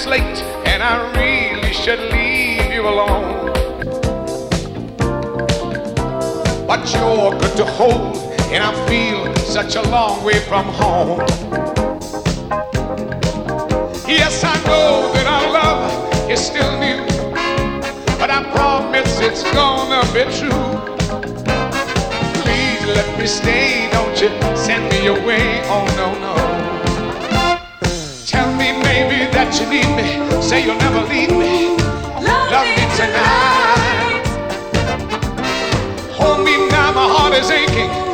it's late and I really should leave you alone. But you're good to hold, and I feel such a long way from home. Yes, I know that our love is still new, but I promise it's gonna be true. Please let me stay, don't you send me away, oh no, no. Tell me, baby, that you need me, say you'll never leave me. Love me tonight. Hold me now, my heart is aching.